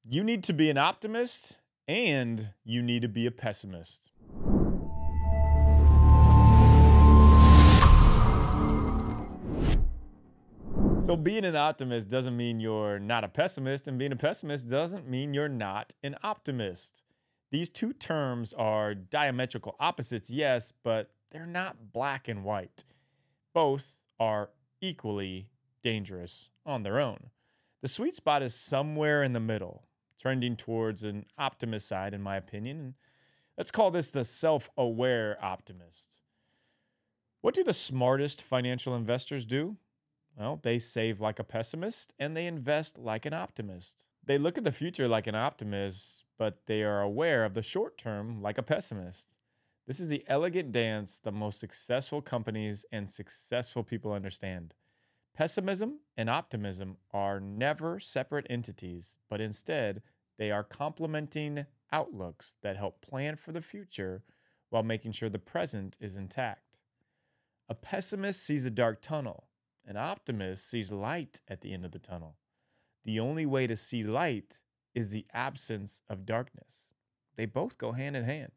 You need to be an optimist and you need to be a pessimist. So, being an optimist doesn't mean you're not a pessimist, and being a pessimist doesn't mean you're not an optimist. These two terms are diametrical opposites, yes, but they're not black and white. Both are equally dangerous on their own. The sweet spot is somewhere in the middle, trending towards an optimist side, in my opinion. And let's call this the self aware optimist. What do the smartest financial investors do? Well, they save like a pessimist and they invest like an optimist. They look at the future like an optimist, but they are aware of the short term like a pessimist. This is the elegant dance the most successful companies and successful people understand. Pessimism and optimism are never separate entities, but instead, they are complementing outlooks that help plan for the future while making sure the present is intact. A pessimist sees a dark tunnel, an optimist sees light at the end of the tunnel. The only way to see light is the absence of darkness. They both go hand in hand.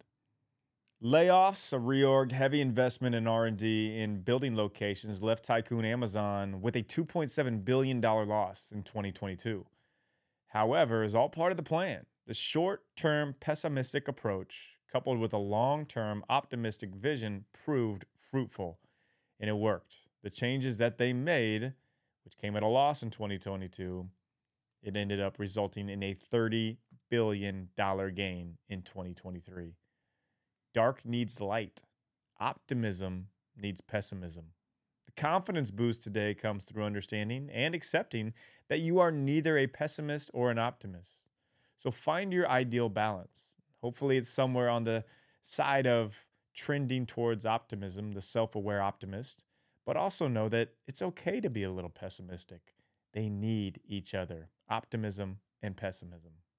Layoffs, a reorg, heavy investment in R&D in building locations left tycoon Amazon with a $2.7 billion loss in 2022. However, is all part of the plan. The short-term pessimistic approach coupled with a long-term optimistic vision proved fruitful, and it worked. The changes that they made, which came at a loss in 2022, it ended up resulting in a $30 billion gain in 2023. Dark needs light. Optimism needs pessimism. The confidence boost today comes through understanding and accepting that you are neither a pessimist or an optimist. So find your ideal balance. Hopefully, it's somewhere on the side of trending towards optimism, the self aware optimist, but also know that it's okay to be a little pessimistic. They need each other, optimism and pessimism.